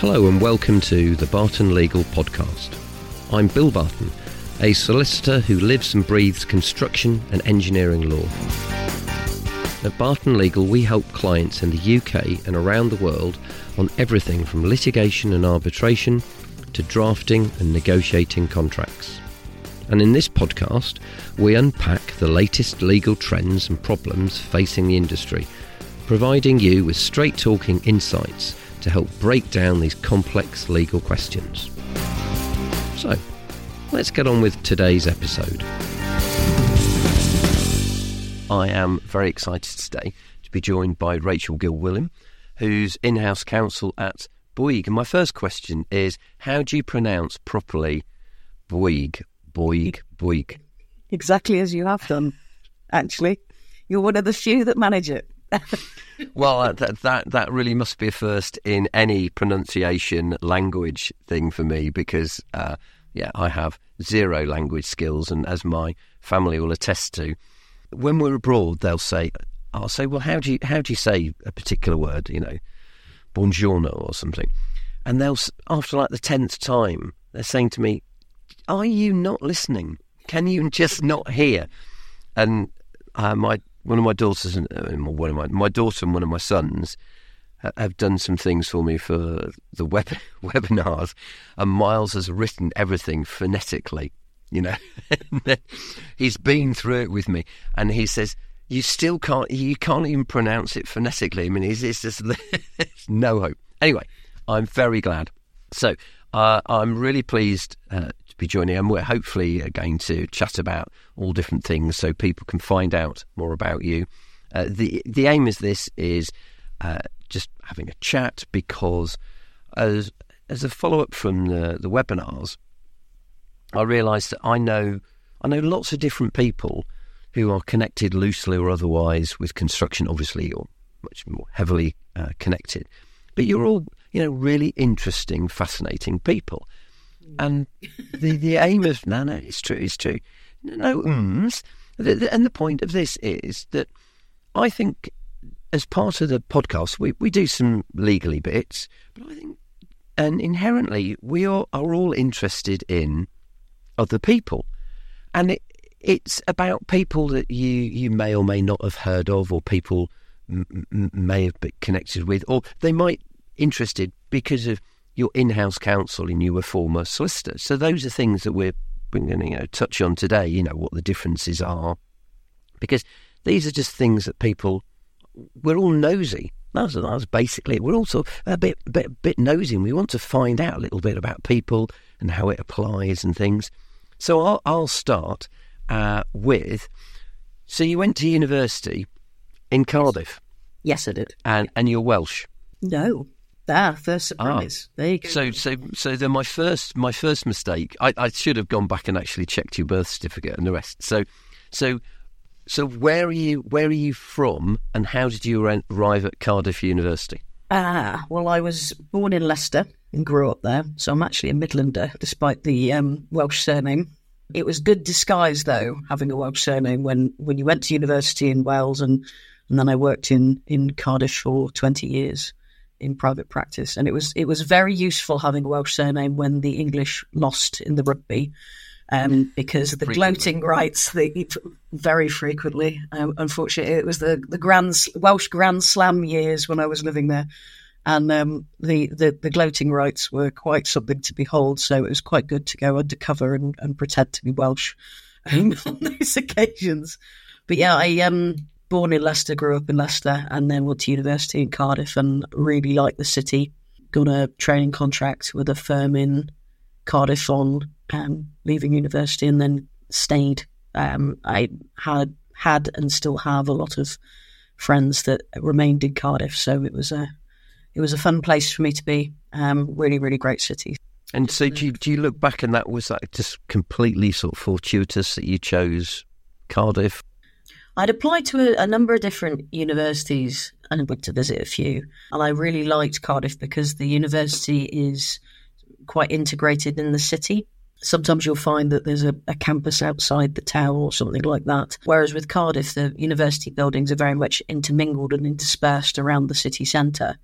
Hello and welcome to the Barton Legal Podcast. I'm Bill Barton, a solicitor who lives and breathes construction and engineering law. At Barton Legal, we help clients in the UK and around the world on everything from litigation and arbitration to drafting and negotiating contracts. And in this podcast, we unpack the latest legal trends and problems facing the industry, providing you with straight-talking insights to help break down these complex legal questions. So, let's get on with today's episode. I am very excited today to be joined by Rachel Gill-William, who's in-house counsel at Bouygues. And my first question is, how do you pronounce properly Bouygues? Bouygues. Exactly as you have done, actually. You're one of the few that manage it. Well, that really must be a first in any pronunciation language thing for me because, I have zero language skills, and as my family will attest to, when we're abroad, I'll say, well, how do you say a particular word? You know, buongiorno or something, and they'll, after like the 10th time, they're saying to me, "Are you not listening? Can you just not hear?" And one of my daughters and my daughter and one of my sons have done some things for me for the webinars, and Miles has written everything phonetically. You know, he's been through it with me, and he says, "You can't even pronounce it phonetically." I mean, it's just there's no hope. Anyway, I'm very glad. So I'm really pleased to be joining, and we're hopefully going to chat about all different things so people can find out more about you. The aim is just having a chat because as a follow-up from the webinars, I realised that I know lots of different people who are connected loosely or otherwise with construction, obviously, or much more heavily connected. But you're all, really interesting, fascinating people. And the aim of it's true. And the point of this is that I think as part of the podcast we do some legally bits, but I think and inherently we are all interested in other people, and it's about people that you may or may not have heard of, or people may have been connected with, or they might interested because of your in-house counsel and you were former solicitor. So those are things that we're going to touch on today, what the differences are. Because these are just things that we're all nosy. That was basically it. We're also a bit nosy, and we want to find out a little bit about people and how it applies and things. So I'll start with, so you went to university in Cardiff? Yes, I did. And you're Welsh? No. First surprise. There you go. So then my first mistake, I should have gone back and actually checked your birth certificate and the rest. So where are you from, and how did you arrive at Cardiff University? Well, I was born in Leicester and grew up there, so I'm actually a Midlander, despite the Welsh surname. It was good disguise, though, having a Welsh surname when you went to university in Wales, and then I worked in Cardiff for 20 years. In private practice, and it was very useful having a Welsh surname when the English lost in the rugby, because the gloating rights very frequently. Unfortunately, it was the Welsh Grand Slam years when I was living there, and the gloating rights were quite something to behold. So it was quite good to go undercover and pretend to be Welsh on those occasions. But yeah, I born in Leicester, grew up in Leicester, and then went to university in Cardiff and really liked the city. Got a training contract with a firm in Cardiff on leaving university, and then stayed. I had and still have a lot of friends that remained in Cardiff, so it was a fun place for me to be. Really, really great city. And so do you look back and was that just completely sort of fortuitous that you chose Cardiff? I'd applied to a number of different universities and went to visit a few. And I really liked Cardiff because the university is quite integrated in the city. Sometimes you'll find that there's a campus outside the town or something like that. Whereas with Cardiff, the university buildings are very much intermingled and interspersed around the city centre.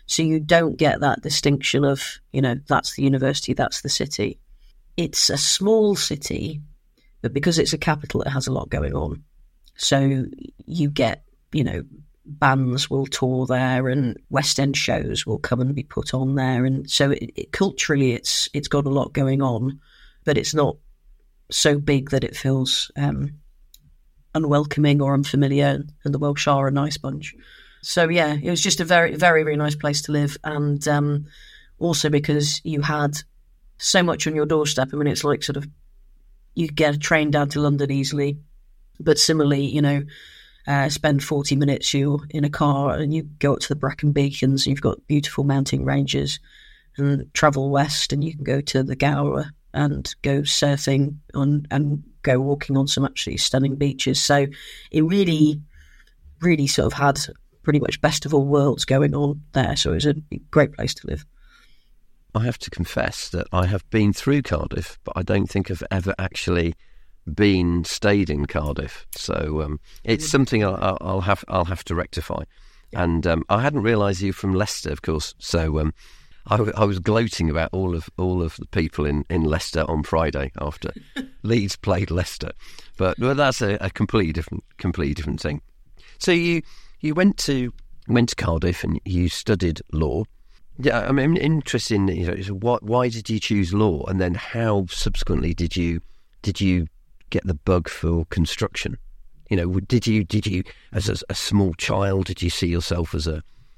So you don't get that distinction of, that's the university, that's the city. It's a small city, but because it's a capital, it has a lot going on. So you get, bands will tour there and West End shows will come and be put on there. And so culturally, it's got a lot going on, but it's not so big that it feels unwelcoming or unfamiliar. And the Welsh are a nice bunch. So, yeah, it was just a very, very, very nice place to live. And also because you had so much on your doorstep. I mean, it's like sort of you get a train down to London easily. But similarly, spend 40 minutes, you're in a car and you go up to the Brecon Beacons, and you've got beautiful mountain ranges, and travel west and you can go to the Gower and go surfing and go walking on some absolutely stunning beaches. So it really, really sort of had pretty much best of all worlds going on there. So it was a great place to live. I have to confess that I have been through Cardiff, but I don't think I've ever actually stayed in Cardiff. So it's something I'll have to rectify. Yeah. And I hadn't realised you from Leicester, of course. So I was gloating about all of the people in Leicester on Friday after Leeds played Leicester. But that's a completely different thing. So you went to Cardiff and you studied law. Yeah, I mean, interesting. Why did you choose law, and then how subsequently did you get the bug for construction? Did you as a small child, did you see yourself as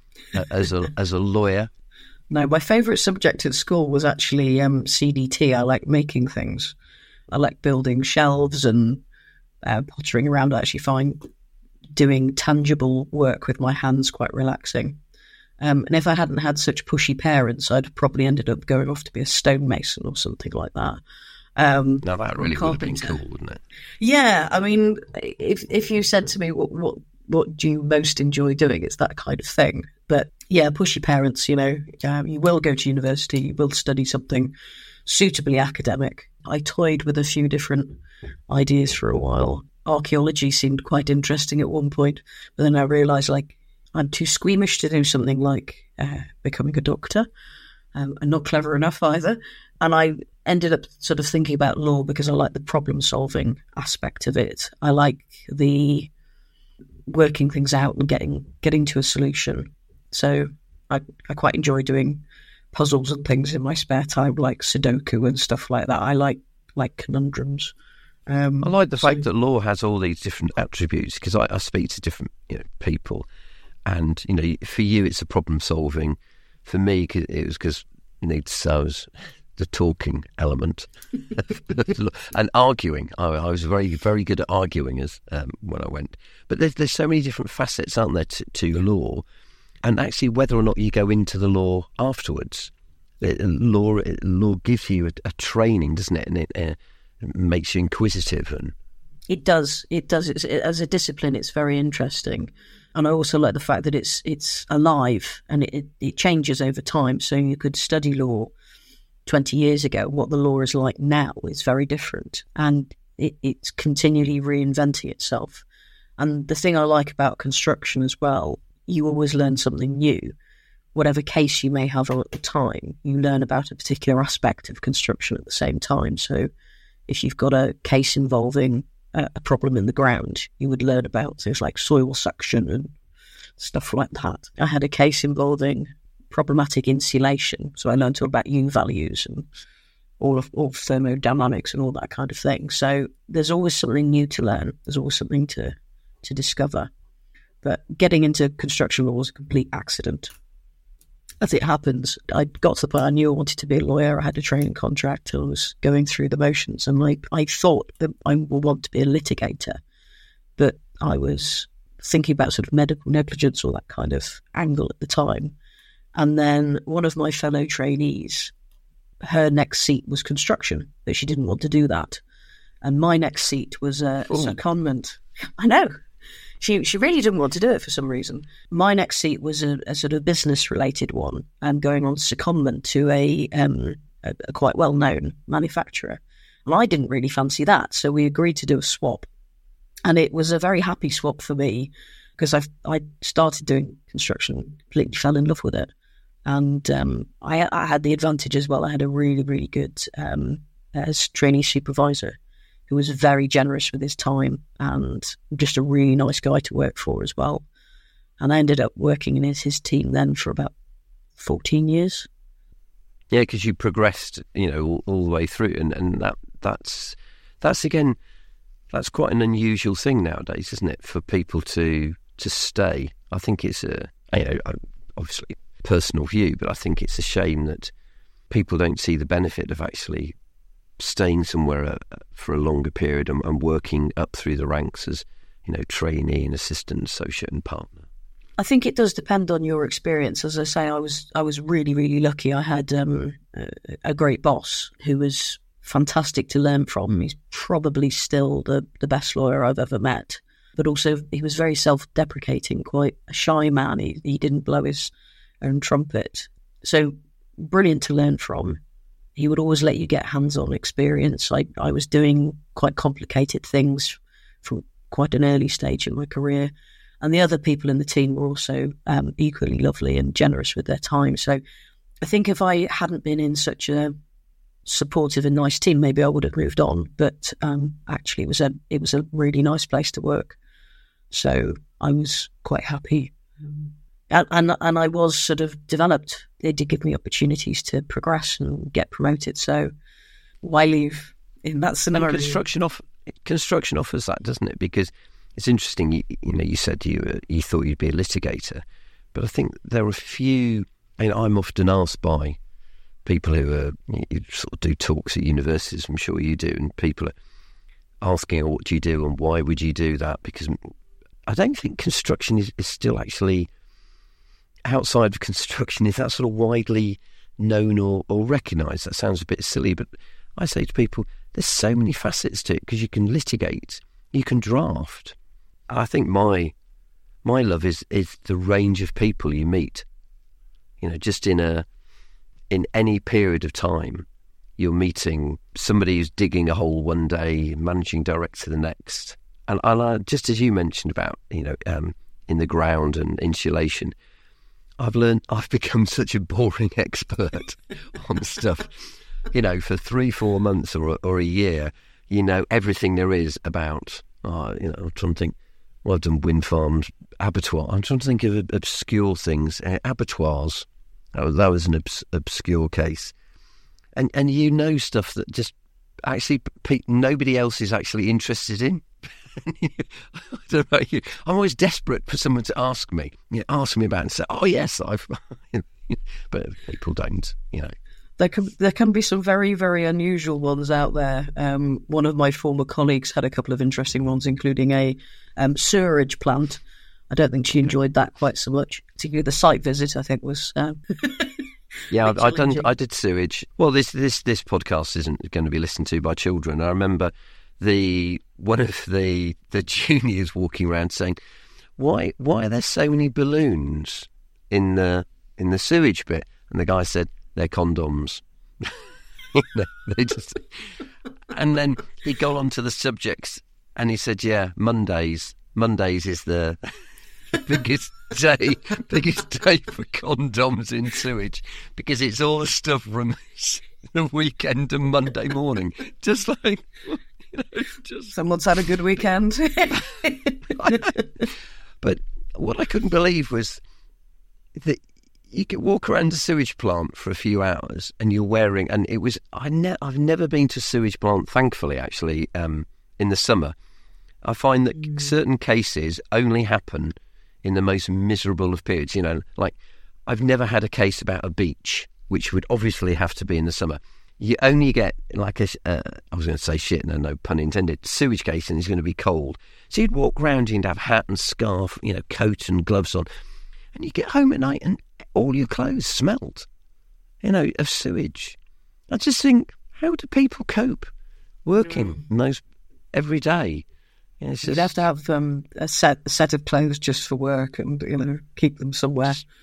a lawyer? No, my favourite subject at school was actually CDT. I like making things. I like building shelves and pottering around. I actually find doing tangible work with my hands quite relaxing. And if I hadn't had such pushy parents, I'd probably ended up going off to be a stonemason or something like that. Now that really would have been cool, wouldn't it? Yeah, I mean, if you said to me what do you most enjoy doing, it's that kind of thing. But yeah, pushy parents, you will go to university, you will study something suitably academic. I toyed with a few different ideas for a while. Archaeology seemed quite interesting at one point, but then I realised I'm too squeamish to do something like becoming a doctor. I'm not clever enough either. And I ended up sort of thinking about law because I like the problem-solving aspect of it. I like the working things out and getting to a solution. So I quite enjoy doing puzzles and things in my spare time, like Sudoku and stuff like that. I like conundrums. I like the fact that law has all these different attributes, because I speak to different people. And, for you, it's a problem-solving. For me, it was because so was the talking element and arguing. I was very, very good at arguing when I went. But there's so many different facets, aren't there, to law? And actually, whether or not you go into the law afterwards, law gives you a training, doesn't it? And it makes you inquisitive. And It does. As a discipline, it's very interesting. And I also like the fact that it's alive and it changes over time. So you could study law 20 years ago. What the law is like now is very different. And it's continually reinventing itself. And the thing I like about construction as well, you always learn something new. Whatever case you may have at the time, you learn about a particular aspect of construction at the same time. So if you've got a case involving a problem in the ground, you would learn about things like soil suction and stuff like that. I had a case involving problematic insulation, so I learned all about U values and all thermodynamics and all that kind of thing. So there's always something new to learn. There's always something to discover. But getting into construction law was a complete accident. As it happens, I got to the point I knew I wanted to be a lawyer. I had a training contract. I was going through the motions, and I thought that I would want to be a litigator. But I was thinking about sort of medical negligence or that kind of angle at the time. And then one of my fellow trainees, her next seat was construction, but she didn't want to do that. And my next seat was a secondment. I know. She really didn't want to do it for some reason. My next seat was a sort of business-related one, and going on secondment to a quite well-known manufacturer. And I didn't really fancy that, so we agreed to do a swap. And it was a very happy swap for me, because I started doing construction, completely fell in love with it. And I had the advantage as well. I had a really, really good trainee supervisor who was very generous with his time and just a really nice guy to work for as well. And I ended up working in his team then for about 14 years. Yeah, because you progressed, all the way through, and that's again, that's quite an unusual thing nowadays, isn't it, for people to stay? I think it's obviously personal view, but I think it's a shame that people don't see the benefit of actually staying somewhere for a longer period and working up through the ranks as, trainee and assistant, associate and partner. I think it does depend on your experience. As I say, I was really, really lucky. I had a great boss who was fantastic to learn from. He's probably still the best lawyer I've ever met. But also, he was very self-deprecating, quite a shy man. He didn't blow his own trumpet. So brilliant to learn from. He would always let you get hands-on experience. I was doing quite complicated things from quite an early stage in my career. And the other people in the team were also equally lovely and generous with their time. So I think if I hadn't been in such a supportive and nice team, maybe I would have moved on. But actually, it was a really nice place to work. So I was quite happy. And I was sort of developed. They did give me opportunities to progress and get promoted. So why leave in that scenario? And construction offers that, doesn't it? Because it's interesting. You said you thought you'd be a litigator, but I think there are a few. I'm often asked by people who you sort of do talks at universities. I'm sure you do, and people are asking, "What do you do, and why would you do that?" Because I don't think construction is still actually, outside of construction, is that sort of widely known or recognised. That sounds a bit silly, but I say to people, there's so many facets to it, because you can litigate, you can draft. I think my love is the range of people you meet. Just in any period of time, you're meeting somebody who's digging a hole one day, managing director the next. And I, just as you mentioned about, in the ground and insulation, I've become such a boring expert on stuff. For 3-4 months or a year, everything there is about, I'm trying to think, I've done wind farms, abattoir. I'm trying to think of obscure things. Abattoirs, that was an obscure case. And stuff that just actually nobody else is actually interested in. I don't know about you. I'm always desperate for someone to ask me about it and say, "Oh yes, I've," but people don't. There can be some very, very unusual ones out there. One of my former colleagues had a couple of interesting ones, including a sewerage plant. I don't think she enjoyed that quite so much. Particularly the site visit, I think, was. Yeah, I did sewage. Well, this podcast isn't going to be listened to by children. I remember one of the juniors walking around saying, "Why are there so many balloons in the sewage bit?" And the guy said, "They're condoms." They just. And then he got on to the subjects, and he said, "Yeah, Mondays is the biggest day for condoms in sewage, because it's all the stuff from the weekend and Monday morning." Just like, someone's had a good weekend. But what I couldn't believe was that you could walk around a sewage plant for a few hours and you're wearing, and it was, I've never been to a sewage plant, thankfully, actually, in the summer. I find that certain cases only happen in the most miserable of periods. Like, I've never had a case about a beach, which would obviously have to be in the summer. You only get like I was going to say shit, no pun intended, sewage case, and it's going to be cold. So you'd walk around, you'd have hat and scarf, coat and gloves on, and you get home at night and all your clothes smelled, of sewage. I just think, how do people cope working in those every day? You'd have to have a set of clothes just for work, and keep them somewhere.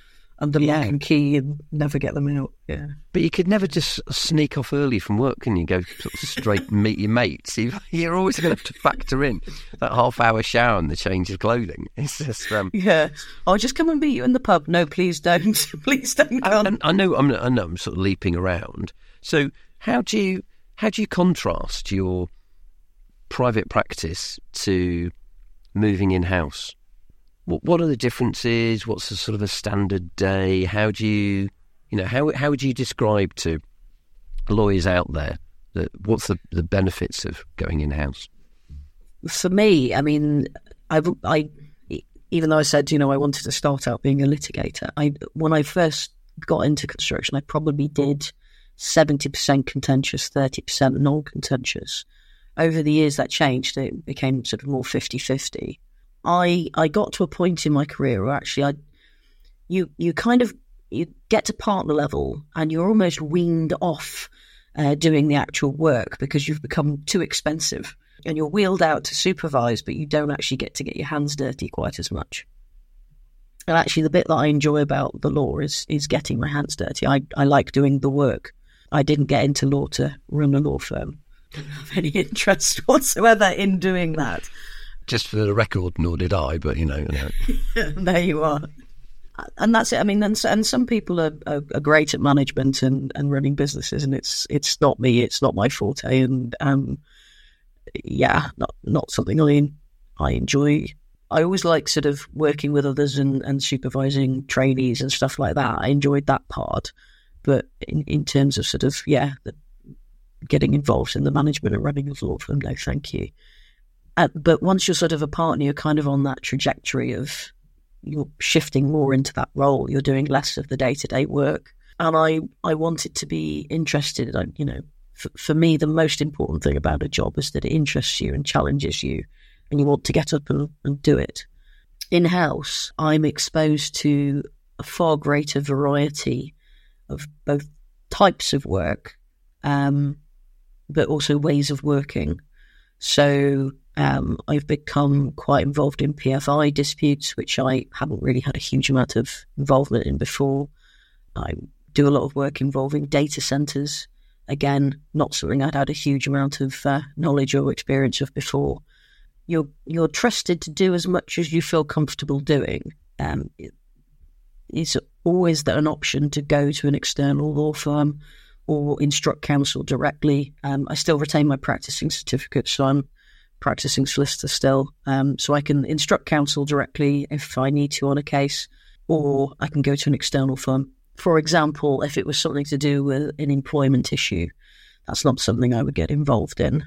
under lock and key and never get them out. Yeah. But you could never just sneak off early from work, can you? Go sort of straight and meet your mates. You're always going to have to factor in that half-hour shower and the change of clothing. It's just yeah. I'll just come and meet you in the pub. No, please don't. Please don't come. And I know I'm sort of leaping around. So how do you contrast your private practice to moving in-house? What are the differences? What's the sort of a standard day? How do you how would you describe to lawyers out there what's the benefits of going in-house? For me, I mean, I even though I said, I wanted to start out being a litigator, when I first got into construction, I probably did 70% contentious, 30% non-contentious. Over the years, that changed. It became sort of more 50-50. I got to a point in my career where actually you get to partner level and you're almost weaned off doing the actual work because you've become too expensive and you're wheeled out to supervise, but you don't actually get to get your hands dirty quite as much. And actually the bit that I enjoy about the law is getting my hands dirty. I like doing the work. I didn't get into law to run a law firm. I don't have any interest whatsoever in doing that. Just for the record, nor did I, but There you are. And that's it. I mean, and some people are great at management and running businesses, and it's not me. It's not my forte, and not something I enjoy. I always like sort of working with others and supervising trainees and stuff like that. I enjoyed that part, but in terms of sort of getting involved in the management and running a law firm, no, thank you. But once you're sort of a partner, you're kind of on that trajectory of you're shifting more into that role. You're doing less of the day-to-day work. And I wanted to be interested. For me, the most important thing about a job is that it interests you and challenges you and you want to get up and do it. In-house, I'm exposed to a far greater variety of both types of work, but also ways of working. So I've become quite involved in PFI disputes, which I haven't really had a huge amount of involvement in before. I do a lot of work involving data centres. Again, not something I'd had a huge amount of knowledge or experience of before. You're trusted to do as much as you feel comfortable doing. It's always an option to go to an external law firm or instruct counsel directly. I still retain my practicing certificate, so I'm practicing solicitor still. So I can instruct counsel directly if I need to on a case, or I can go to an external firm. For example, if it was something to do with an employment issue, that's not something I would get involved in.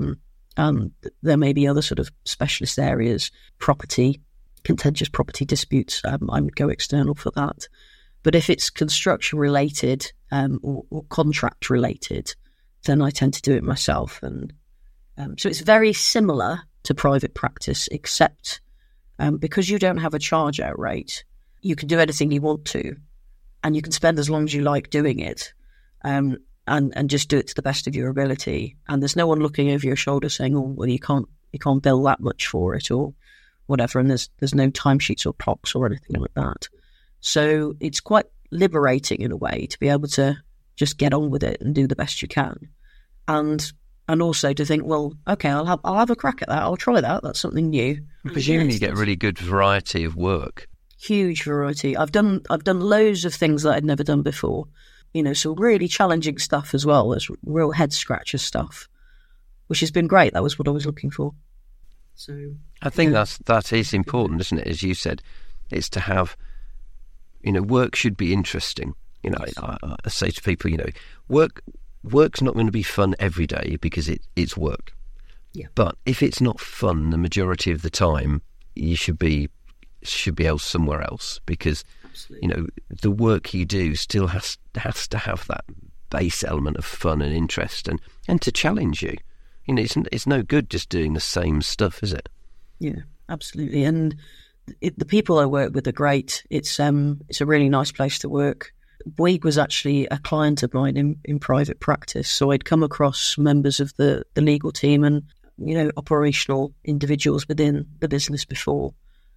There may be other sort of specialist areas, property, contentious property disputes. I would go external for that. But if it's construction related or contract related, then I tend to do it myself. And so it's very similar to private practice, except because you don't have a charge out rate, you can do anything you want to, and you can spend as long as you like doing it, and just do it to the best of your ability. And there's no one looking over your shoulder saying, "Oh, well, you can't bill that much for it," or whatever. And there's no timesheets or clocks or anything like that. So it's quite liberating in a way to be able to just get on with it and do the best you can, and also to think, well, okay, I'll have a crack at that. I'll try that. That's something new. Presumably, you get a really good variety of work. Huge variety. I've done loads of things that I'd never done before. Some really challenging stuff as well. There's real head scratcher stuff, which has been great. That was what I was looking for. So I think that is important, isn't it? As you said, it's to have, work should be interesting. I say to people, work's not going to be fun every day because it's work. Yeah. But if it's not fun the majority of the time, you should be else somewhere else, because absolutely, the work you do still has to have that base element of fun and interest and to challenge you. It's no good just doing the same stuff, is it? Yeah, absolutely. And the people I work with are great. It's a really nice place to work. Bouygues was actually a client of mine in private practice, so I'd come across members of the legal team and operational individuals within the business before.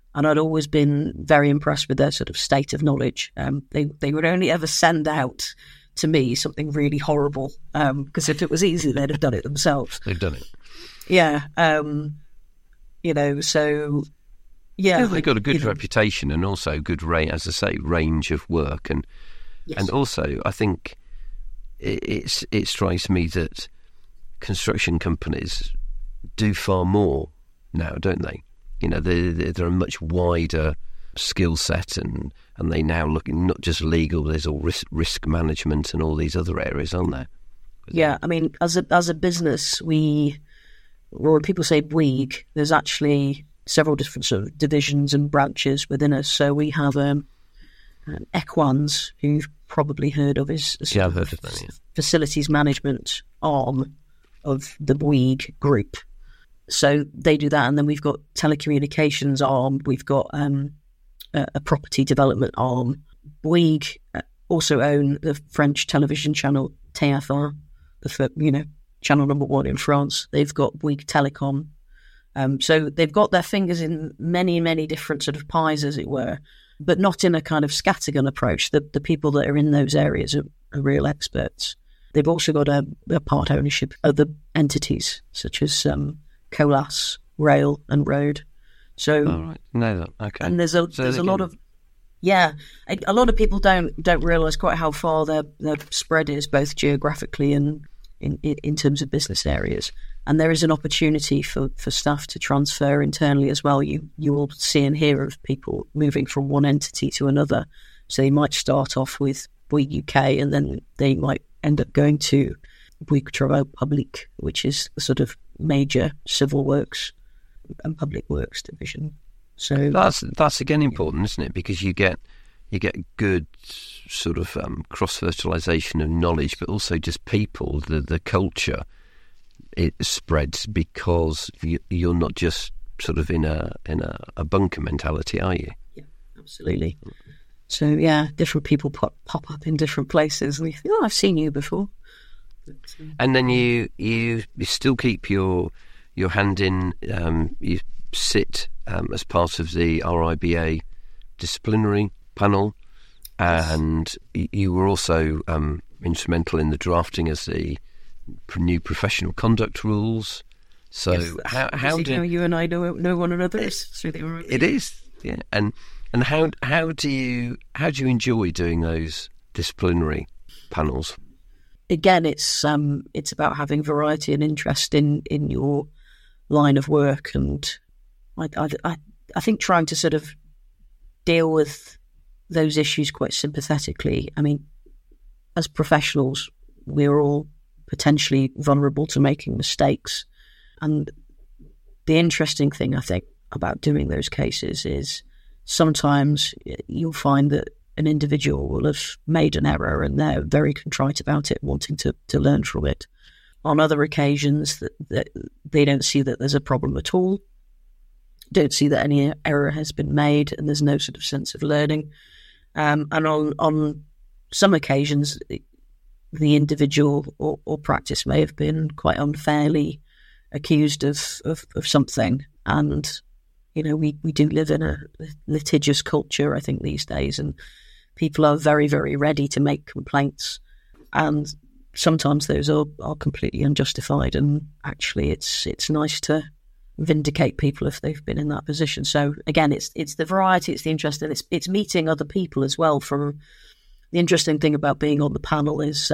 And I'd always been very impressed with their sort of state of knowledge. They would only ever send out to me something really horrible, because if it was easy, they'd have done it themselves. They've done it. Yeah. So, yeah. They've got a good reputation and also good, as I say, range of work. And Yes. and also, I think it strikes me that construction companies do far more now, don't they? They're a much wider skill set, and they now look not just legal. There's all risk management and all these other areas, aren't there? Yeah, I mean, as a business, or people say Bouygues, there's actually several different sort of divisions and branches within us. So we have Equans, who you've probably heard of, is I've heard of them, yeah. Facilities management arm of the Bouygues group. So they do that, and then we've got telecommunications arm. We've got a property development arm. Bouygues also own the French television channel TF1, channel number 1 in France. They've got Bouygues Telecom. So they've got their fingers in many, many different sort of pies, as it were, but not in a kind of scattergun approach. The people that are in those areas are real experts. They've also got a part ownership of the entities, such as Colas, Rail and Road. So, right. No, okay. And there's a lot of, a lot of people don't realise quite how far their spread is, both geographically and in terms of business areas. And there is an opportunity for staff to transfer internally as well. You will see and hear of people moving from one entity to another. So they might start off with Bouygues UK, and then they might end up going to Bouygues Travaux Publics, which is the sort of major civil works and public works division. So that's again important, isn't it? Because you get good sort of cross-fertilisation of knowledge, but also just people, the culture, it spreads because you're not just sort of in a bunker mentality, are you? Yeah, absolutely. So yeah, different people pop up in different places, and you think, I've seen you before. And then you still keep your hand in. You sit as part of the RIBA disciplinary panel, and you were also instrumental in the drafting of the new professional conduct rules. So yes, how do you and I know one another? It is, yeah. And how do you enjoy doing those disciplinary panels? Again, it's about having variety and interest in your line of work, and I think trying to sort of deal with those issues quite sympathetically. I mean, as professionals, we're all potentially vulnerable to making mistakes, and the interesting thing I think about doing those cases is sometimes you'll find that an individual will have made an error and they're very contrite about it, wanting to learn from it. On other occasions, that they don't see that there's a problem at all, don't see that any error has been made, and there's no sort of sense of learning. And on some occasions, the individual or practice may have been quite unfairly accused of something. And, we do live in a litigious culture, I think, these days, and people are very, very ready to make complaints. And sometimes those are completely unjustified. And actually, it's nice to vindicate people if they've been in that position. So again, it's the variety, it's the interest, and it's meeting other people as well. From the interesting thing about being on the panel is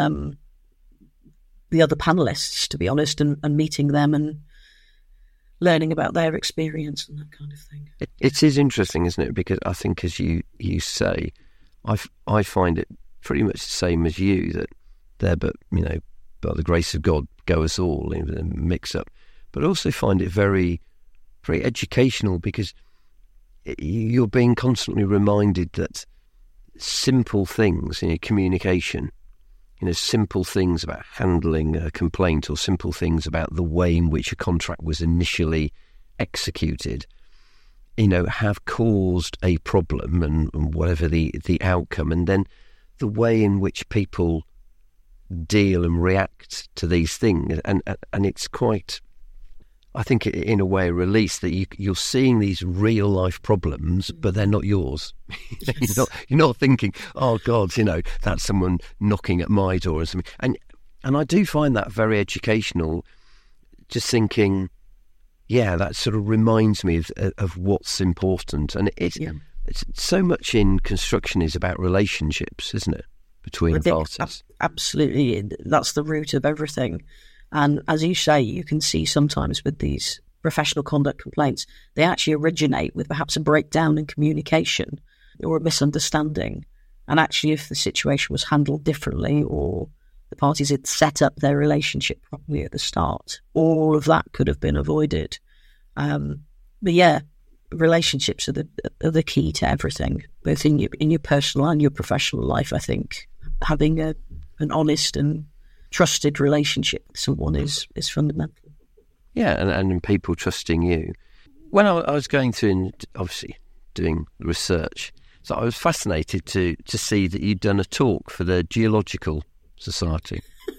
the other panelists, to be honest, and meeting them and learning about their experience and that kind of thing. It is interesting, isn't it? Because I think, as you say, I find it pretty much the same as you, that there, but by the grace of God, go us all in the mix up. But I also find it very, very educational, because you're being constantly reminded that simple things in communication, simple things about handling a complaint, or simple things about the way in which a contract was initially executed, have caused a problem and whatever the outcome, and then the way in which people deal and react to these things. And it's quite, I think in a way a release that you're seeing these real life problems, but they're not yours. Yes. You're not thinking, oh God, that's someone knocking at my door or something. And I do find that very educational. Just thinking, yeah, that sort of reminds me of what's important. And it's so much in construction is about relationships, isn't it, between parties? Absolutely, that's the root of everything. And as you say, you can see sometimes with these professional conduct complaints, they actually originate with perhaps a breakdown in communication or a misunderstanding. And actually, if the situation was handled differently or the parties had set up their relationship properly at the start, all of that could have been avoided. But yeah, relationships are the key to everything, both in your personal and your professional life. I think having an honest and trusted relationship with someone is fundamental. Yeah, and people trusting you. When I was going through and obviously doing research, so I was fascinated to see that you'd done a talk for the Geological Society.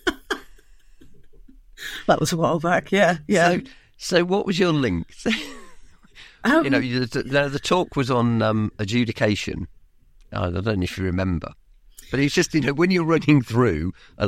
That was a while back, yeah. So what was your link? The talk was on adjudication. I don't know if you remember. But it's just, when you're running through, a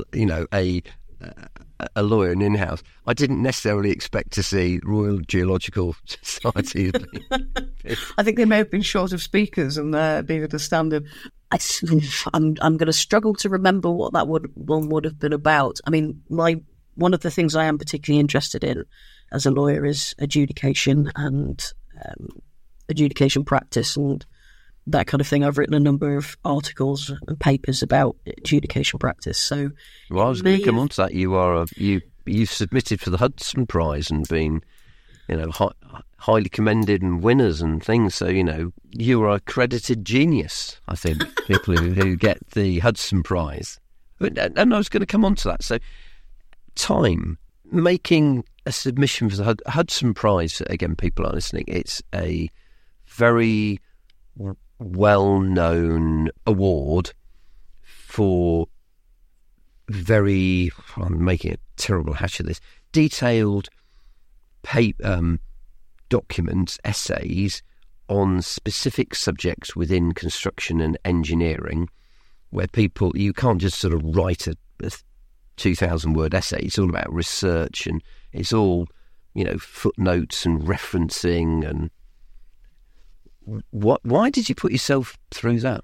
lawyer and in-house, I didn't necessarily expect to see Royal Geological Society. I think they may have been short of speakers and being at a standard. I'm going to struggle to remember what that one would have been about. I mean, one of the things I am particularly interested in as a lawyer is adjudication and adjudication practice and that kind of thing. I've written a number of articles and papers about adjudication practice. So, well, I was going to come on to that. You submitted for the Hudson Prize and been, highly commended and winners and things. So you are a accredited genius. I think people who get the Hudson Prize. And I was going to come on to that. So, time making a submission for the Hudson Prize. Again, people are listening. It's a very well-known award for I'm making a terrible hash of this, detailed documents, essays on specific subjects within construction and engineering, where you can't just sort of write a 2,000-word essay. It's all about research, and it's all, footnotes and referencing and why did you put yourself through that?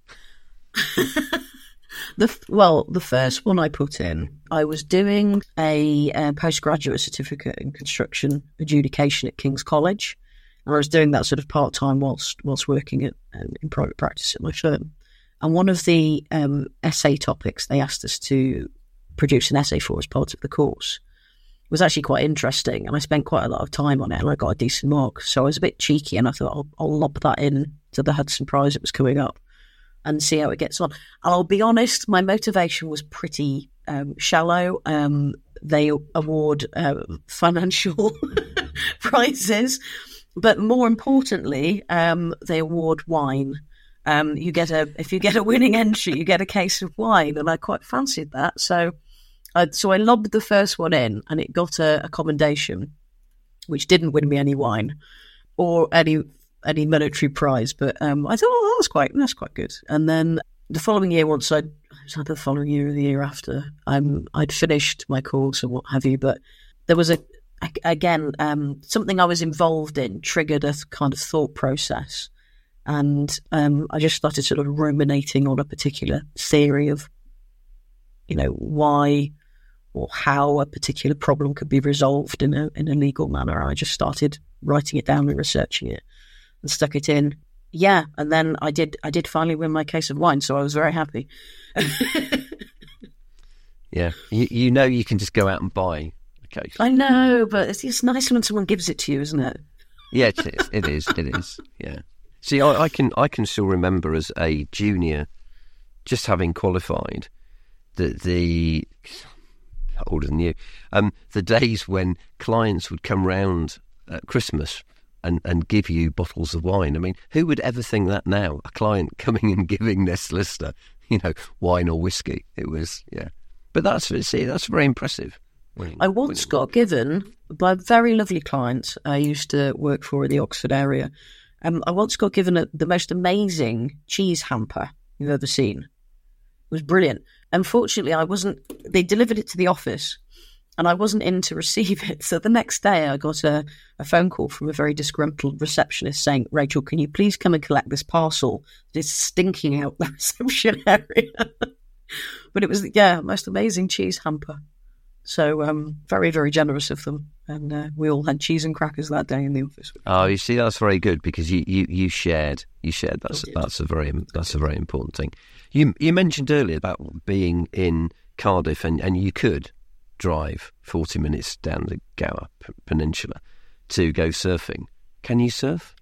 The first one I put in, I was doing a postgraduate certificate in construction adjudication at King's College, and I was doing that sort of part-time whilst working in private practice at my firm. And one of the essay topics they asked us to produce an essay for as part of the course was actually quite interesting, and I spent quite a lot of time on it, and I got a decent mark. So I was a bit cheeky, and I thought I'll lob that in to the Hudson Prize that was coming up and see how it gets on. And I'll be honest, my motivation was pretty shallow. They award financial prizes, but more importantly, they award wine. If you get a winning entry, you get a case of wine, and I quite fancied that. So I lobbed the first one in, and it got a commendation, which didn't win me any wine or any monetary prize. But I thought, that's quite good. And then the following year, was the following year or the year after, I'd finished my course and what have you. But there was something I was involved in triggered a kind of thought process, and I just started sort of ruminating on a particular theory of, why or how a particular problem could be resolved in a legal manner. I just started writing it down and researching it and stuck it in. Yeah, and then I did finally win my case of wine, so I was very happy. Yeah, you can just go out and buy a case. I know, but it's nice when someone gives it to you, isn't it? Yeah, it is. Yeah. See, I can still remember as a junior, just having qualified, the older than you, the days when clients would come round at Christmas and give you bottles of wine. I mean, who would ever think that now? A client coming and giving their solicitor, wine or whiskey. It was, yeah. But that's very impressive. I once got given by a very lovely client I used to work for in the Oxford area. I once got given the most amazing cheese hamper you've ever seen. It was brilliant. Unfortunately, they delivered it to the office and I wasn't in to receive it. So the next day I got a phone call from a very disgruntled receptionist saying, Rachel, can you please come and collect this parcel? It's stinking out the reception area. But it was, most amazing cheese hamper. So very, very generous of them. And we all had cheese and crackers that day in the office. Oh, you see, that's very good because you shared. That's a very important thing. You mentioned earlier about being in Cardiff and you could drive 40 minutes down the Gower Peninsula to go surfing. Can you surf?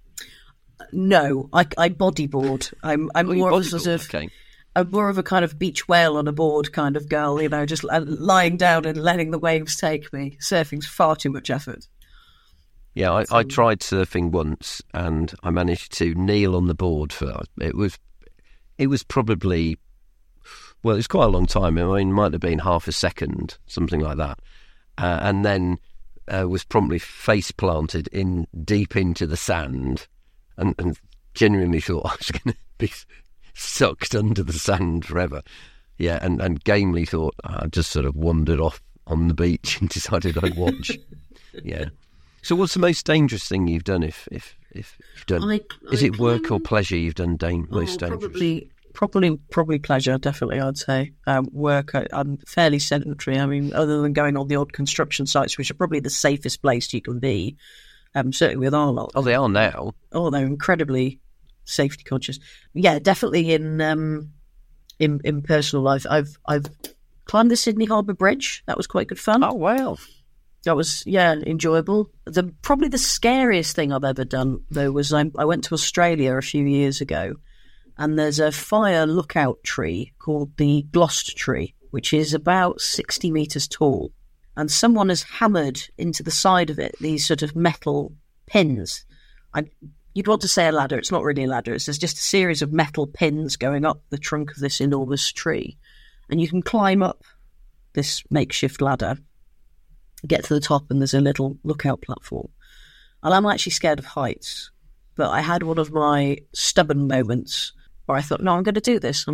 No, I bodyboard. I'm more of a sort of. Okay. I'm more of a kind of beach whale on a board kind of girl, just lying down and letting the waves take me. Surfing's far too much effort. Yeah, I tried surfing once and I managed to kneel on the board for it was probably, well, it was quite a long time. I mean, it might have been half a second, something like that. And then was promptly face planted deep into the sand and genuinely thought I was going to be sucked under the sand forever. Yeah, and gamely thought I just sort of wandered off on the beach and decided I'd watch. Yeah. So what's the most dangerous thing you've done if you've done? Is it work or pleasure you've done most dangerous? Probably pleasure, definitely, I'd say. Work, I'm fairly sedentary. I mean, other than going on the odd construction sites, which are probably the safest place you can be, certainly with our lot. Oh, they are now. Oh, they're incredibly safety conscious. Yeah, definitely in personal life. I've climbed the Sydney Harbour Bridge. That was quite good fun. Oh, wow. That was, enjoyable. Probably the scariest thing I've ever done, though, was I went to Australia a few years ago, and there's a fire lookout tree called the Glost tree, which is about 60 metres tall. And someone has hammered into the side of it these sort of metal pins. You'd want to say a ladder. It's not really a ladder. There's just a series of metal pins going up the trunk of this enormous tree. And you can climb up this makeshift ladder, get to the top, and there's a little lookout platform. And I'm actually scared of heights. But I had one of my stubborn moments where I thought, no, I'm going to do this.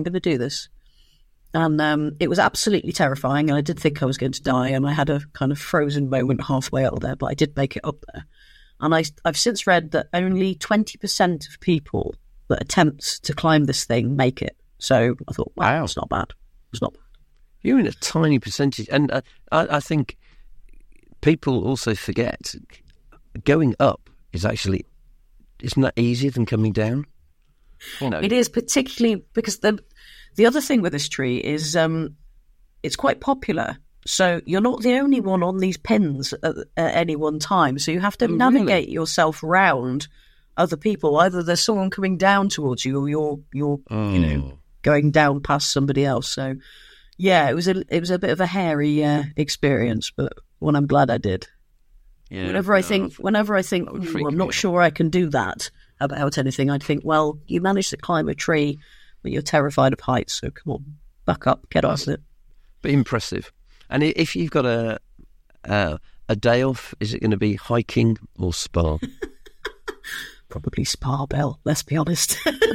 And it was absolutely terrifying. And I did think I was going to die. And I had a kind of frozen moment halfway up there, but I did make it up there. And I've since read that only 20% of people that attempt to climb this thing make it. So I thought, wow, it's not bad. It's not bad. You're in a tiny percentage. And I think people also forget going up isn't that easier than coming down? It is, particularly because the other thing with this tree is it's quite popular. So you're not the only one on these pins at any one time. So you have to navigate yourself around other people. Either there's someone coming down towards you, or you're going down past somebody else. So yeah, it was a bit of a hairy experience, but one I'm glad I did. Yeah, whenever I think, I'm not sure I can do that about anything, I'd think, well, you managed to climb a tree, but you're terrified of heights. So come on, back up, get off it. But impressive. And if you've got a day off, is it going to be hiking or spa? Probably spa, Belle, let's be honest.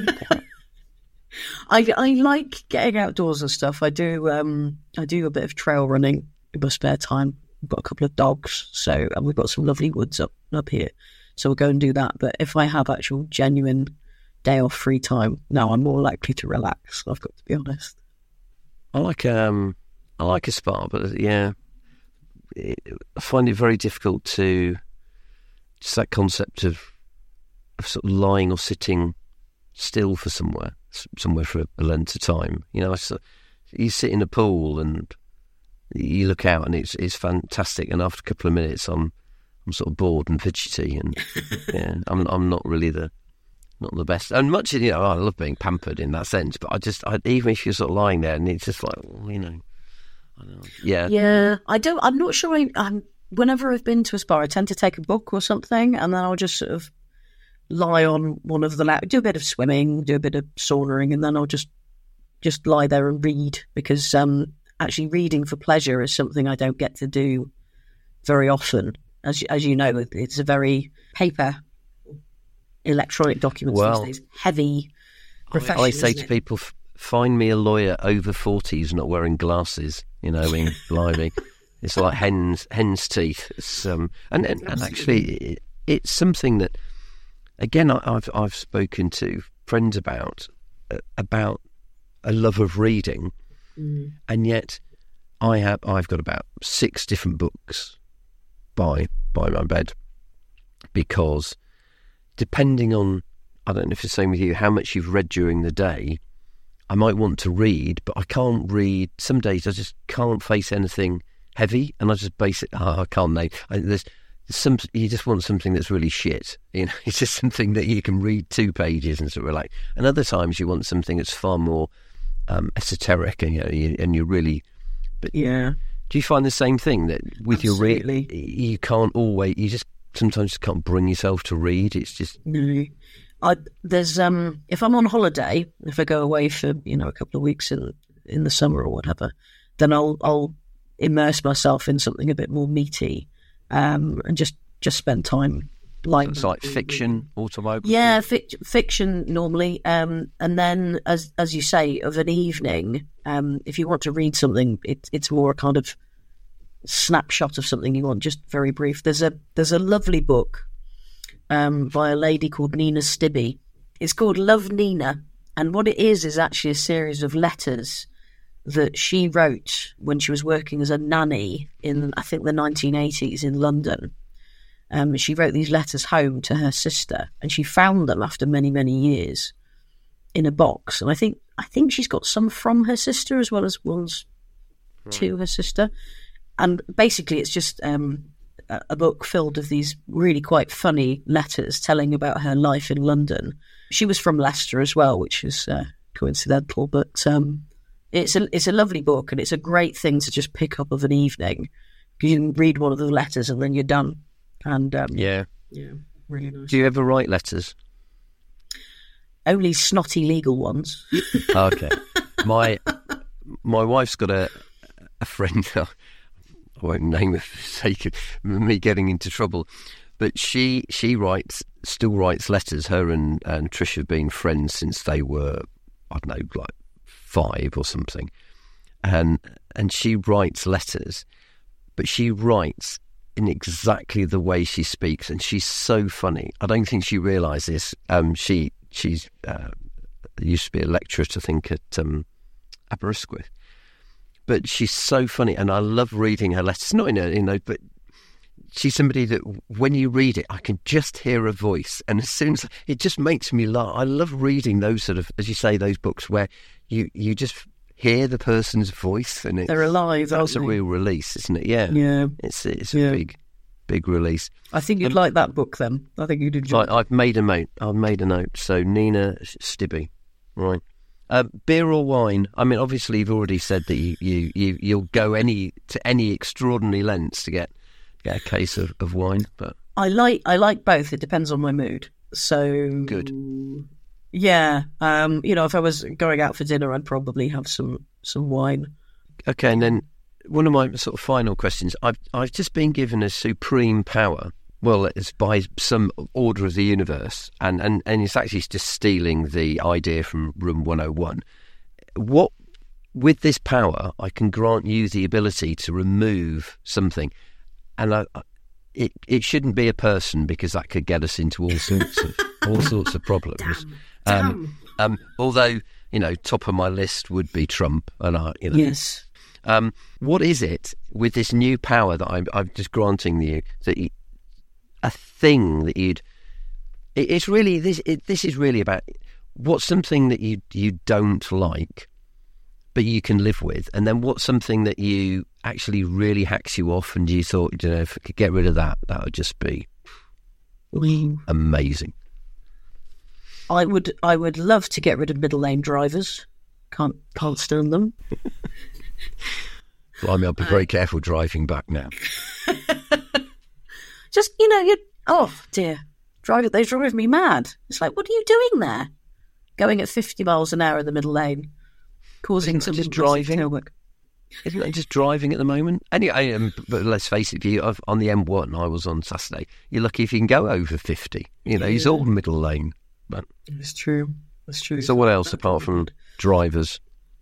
I like getting outdoors and stuff. I do a bit of trail running in my spare time. We've got a couple of dogs, and we've got some lovely woods up here. So we'll go and do that. But if I have actual genuine day off free time, no, I'm more likely to relax, I've got to be honest. I like a spa, but I find it very difficult to just that concept of sort of lying or sitting still for somewhere for a length of time. You sit in a pool and you look out and it's fantastic, and after a couple of minutes I'm sort of bored and fidgety, and I'm not really not the best. And much, I love being pampered in that sense, but even if you're sort of lying there and it's just like, I don't know. Yeah. I'm not sure. Whenever I've been to a spa, I tend to take a book or something, and then I'll just sort of lie on one of the do a bit of swimming, do a bit of sauntering, and then I'll just lie there and read, because actually reading for pleasure is something I don't get to do very often. As you know, it's a very paper, electronic documents these days, heavy profession. I say to people, find me a lawyer over 40s not wearing glasses, blimey. It's like hen's teeth. It's, and actually, it's something that, again, I've spoken to friends about a love of reading, and yet I've got about 6 different books by my bed, because depending on, I don't know if it's the same with you, how much you've read during the day, I might want to read, but I can't read. Some days I just can't face anything heavy, and I just I can't name. There's some, you just want something that's really shit. It's just something that you can read 2 pages and sort of relax. And other times you want something that's far more esoteric, and you're really. But yeah, do you find the same thing that with Absolutely. your you can't always, you just sometimes can't bring yourself to read? It's just no. There's if I'm on holiday, if I go away for a couple of weeks in the summer or whatever, then I'll immerse myself in something a bit more meaty, and just spend time it's like fiction, autobiography. Yeah, fiction normally, and then as you say, of an evening, if you want to read something, it's more a kind of snapshot of something you want, just very brief. There's a lovely book by a lady called Nina Stibbe. It's called Love, Nina, and what it is actually a series of letters that she wrote when she was working as a nanny in, I think, the 1980s in London. She wrote these letters home to her sister, and she found them after many, many years in a box. And I think she's got some from her sister as well as ones to her sister. And basically it's just a book filled with these really quite funny letters telling about her life in London. She was from Leicester as well, which is coincidental, but it's a lovely book, and it's a great thing to just pick up of an evening, because you can read one of the letters and then you're done. And yeah, really nice. Do you ever write letters? Only snotty legal ones. Okay. My wife's got a friend. I won't name her for the sake of me getting into trouble, but she still writes letters. Her and Trish have been friends since they were, I don't know, like 5 or something, and she writes letters, but she writes in exactly the way she speaks, and she's so funny. I don't think she realises she's used to be a lecturer, I think, at Aberystwyth. But she's so funny, and I love reading her letters. Not but she's somebody that when you read it, I can just hear her voice, and as soon as it just makes me laugh. I love reading those sort of, as you say, those books where you just hear the person's voice, and they're alive. That's a real release, isn't it? Yeah, yeah. It's a big release. I think you'd like that book then. I think you'd enjoy. Right, I've made a note. So Nina Stibbe, right. Beer or wine? I mean, obviously, you've already said that you'll go to any extraordinary lengths to get a case of wine. But I like both. It depends on my mood. So good. Yeah, if I was going out for dinner, I'd probably have some wine. Okay, and then one of my sort of final questions. I've just been given a supreme power. Well, it's by some order of the universe, and it's actually just stealing the idea from Room 101. What, with this power, I can grant you the ability to remove something, and it shouldn't be a person, because that could get us into all sorts of problems. Damn. Although, top of my list would be Trump, and yes. What is it with this new power that I'm just granting you, that a thing that it's really this is really about what's something that you don't like but you can live with, and then what's something that you actually really hacks you off, and you thought, if I could get rid of that would just be amazing. I would love to get rid of middle lane drivers. Can't stand them. Blimey, I'll be very careful driving back now. Just, oh dear, they drive me mad. It's like, what are you doing there? Going at 50 miles an hour in the middle lane, causing some just driving. tailwork. Isn't that just driving at the moment? Anyway, but let's face it, on the M1, I was on Saturday, you're lucky if you can go over 50. It's all middle lane. But it's true. It's true. So what else apart from drivers?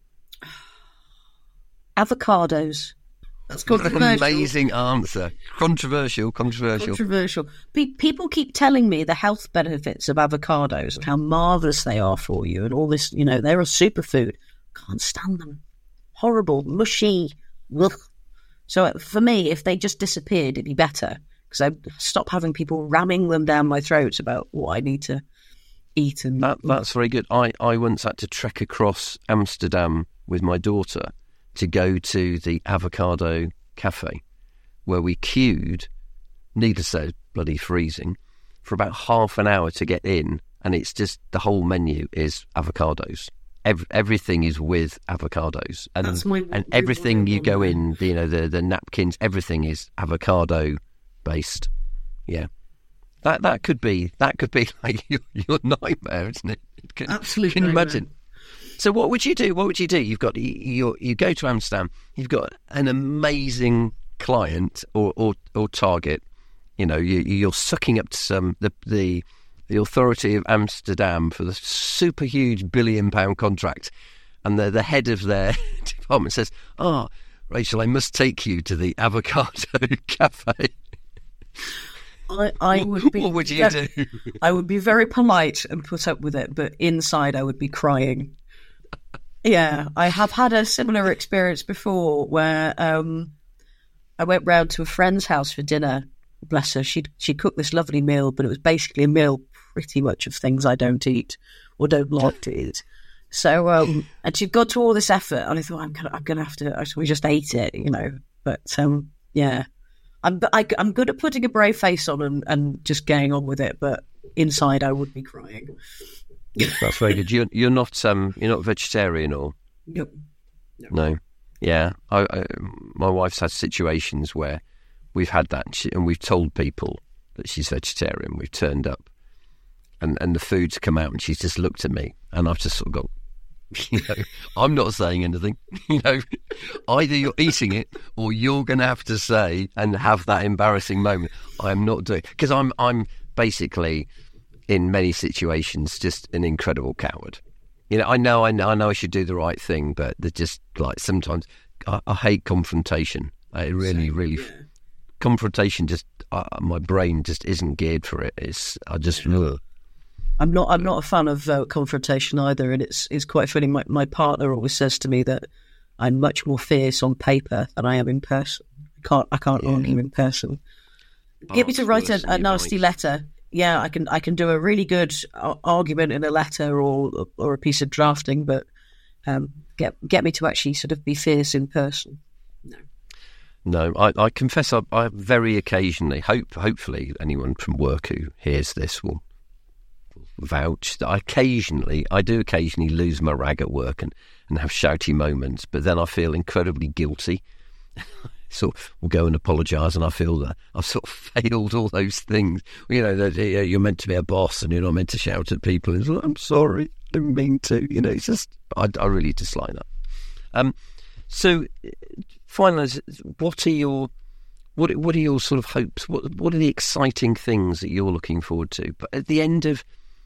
Avocados. That's controversial. An amazing answer. Controversial. People keep telling me the health benefits of avocados and how marvellous they are for you and all this, they're a superfood. Can't stand them. Horrible, mushy. Ugh. So for me, if they just disappeared, it'd be better because I'd stop having people ramming them down my throats about what I need to eat. And that's very good. I once had to trek across Amsterdam with my daughter to go to the avocado cafe where we queued, needless to say, bloody freezing, for about half an hour to get in, and it's just the whole menu is avocados. Everything is with avocados, and everything you go in, the napkins, everything is avocado based. Yeah, that could be like your nightmare, isn't it? Absolutely. Can you imagine? So what would you do? You've got you go to Amsterdam. You've got an amazing client or target. You're sucking up to the authority of Amsterdam for the super huge £1 billion contract, and the head of their department says, Rachel, I must take you to the avocado cafe. I would be, what would you do? I would be very polite and put up with it, but inside I would be crying. Yeah, I have had a similar experience before where I went round to a friend's house for dinner. Bless her, she cooked this lovely meal, but it was basically a meal pretty much of things I don't eat or don't like to eat. So, and she'd gone to all this effort, and I thought, I'm gonna have to. We just ate it, But yeah, I'm good at putting a brave face on and just getting on with it, but inside I would be crying. That's very good. You're not vegetarian or no? Yeah, my wife's had situations where we've had that, and we've told people that she's vegetarian. We've turned up, and the food's come out, and she's just looked at me, and I've just sort of gone, I'm not saying anything. Either you're eating it, or you're going to have to say and have that embarrassing moment. I'm not doing, because I'm basically, in many situations, just an incredible coward. I know I should do the right thing, but they're just like sometimes I hate confrontation. I really confrontation. Just my brain just isn't geared for it. I'm not a fan of confrontation either, and it's quite funny. My partner always says to me that I'm much more fierce on paper than I am in person. I can't argue in person. Get me to write a nasty letter. Yeah, I can do a really good argument in a letter or a piece of drafting, but get me to actually sort of be fierce in person. No, I confess I very occasionally, hopefully anyone from work who hears this will vouch that I do occasionally lose my rag at work and have shouty moments, but then I feel incredibly guilty. So we'll go and apologise, and I feel that I've sort of failed all those things. That you're meant to be a boss and you're not meant to shout at people. It's like, I'm sorry, I didn't mean to. It's just I really dislike that. So, finally, what are your sort of hopes? What are the exciting things that you're looking forward to? But at the end of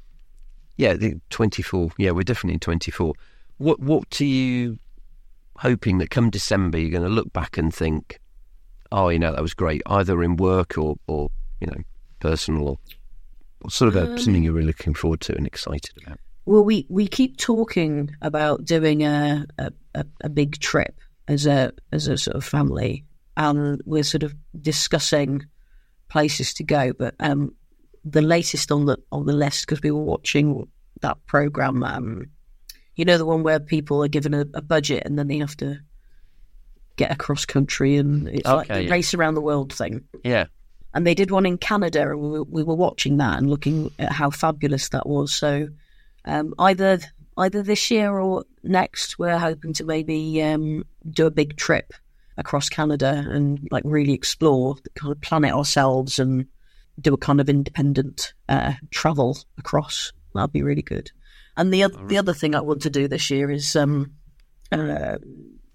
the 24, we're definitely in 24. What are you hoping that come December you're going to look back and think, that was great, either in work or personal, or sort of something you're really looking forward to and excited about? Well, we keep talking about doing a big trip as a sort of family, and we're sort of discussing places to go. But the latest on the list, because we were watching that program. The one where people are given a budget and then they have to get across country, and it's like the race around the world thing. Yeah. And they did one in Canada, and we were watching that and looking at how fabulous that was. So either this year or next, we're hoping to maybe do a big trip across Canada and like really explore, kind of plan it ourselves and do a kind of independent travel across. That'd be really good. And the other thing I want to do this year is I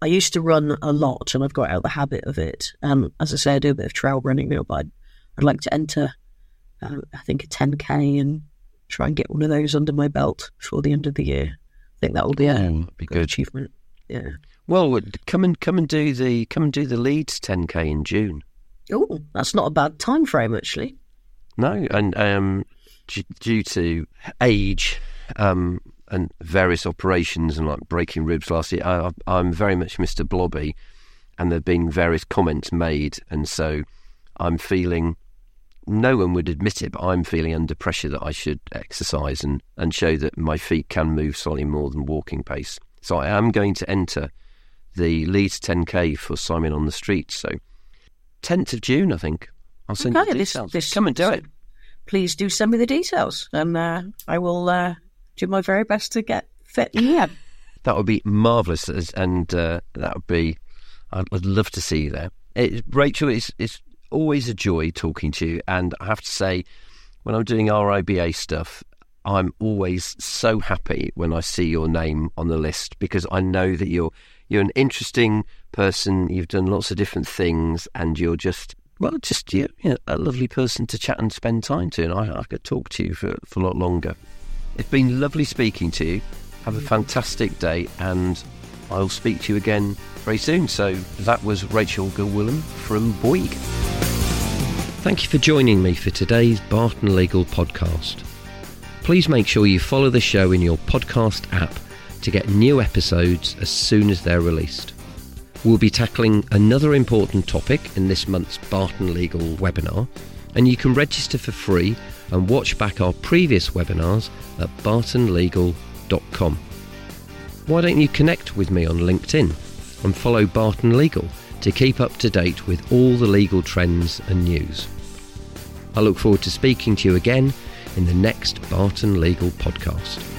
I used to run a lot, and I've got out of the habit of it. As I say, I do a bit of trail running now, but I'd like to enter, I think, a 10K and try and get one of those under my belt before the end of the year. I think that will be a good achievement. Yeah. Well, come and do the Leeds 10K in June. Oh, that's not a bad time frame, actually. No, and due to age and various operations and like breaking ribs last year, I'm very much Mr. Blobby, and there've been various comments made, and so I'm feeling, no one would admit it, but I'm feeling under pressure that I should exercise and show that my feet can move slightly more than walking pace. So I am going to enter the Leeds 10K for Simon on the Street. So 10th of June, I think. I'll send you the details. Come and do it. Please do send me the details, and I will do my very best to get fit. Yeah, that would be marvellous, and that would be. I'd love to see you there. Rachel, it's always a joy talking to you, and I have to say, when I'm doing RIBA stuff, I'm always so happy when I see your name on the list, because I know that you're an interesting person. You've done lots of different things, and you're just a lovely person to chat and spend time to. And I could talk to you for a lot longer. It's been lovely speaking to you. Have a fantastic day, and I'll speak to you again very soon. So that was Rachel Gilwillam from Bouygues. Thank you for joining me for today's Barton Legal podcast. Please make sure you follow the show in your podcast app to get new episodes as soon as they're released. We'll be tackling another important topic in this month's Barton Legal webinar, and you can register for free and watch back our previous webinars at bartonlegal.com. Why don't you connect with me on LinkedIn and follow Barton Legal to keep up to date with all the legal trends and news. I look forward to speaking to you again in the next Barton Legal podcast.